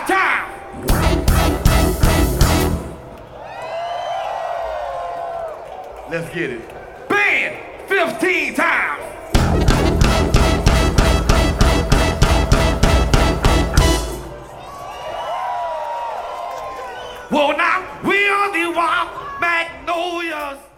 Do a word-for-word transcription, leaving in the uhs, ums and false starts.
five times. Let's get it. Band, fifteen times. Well, now we on the wild magnolias.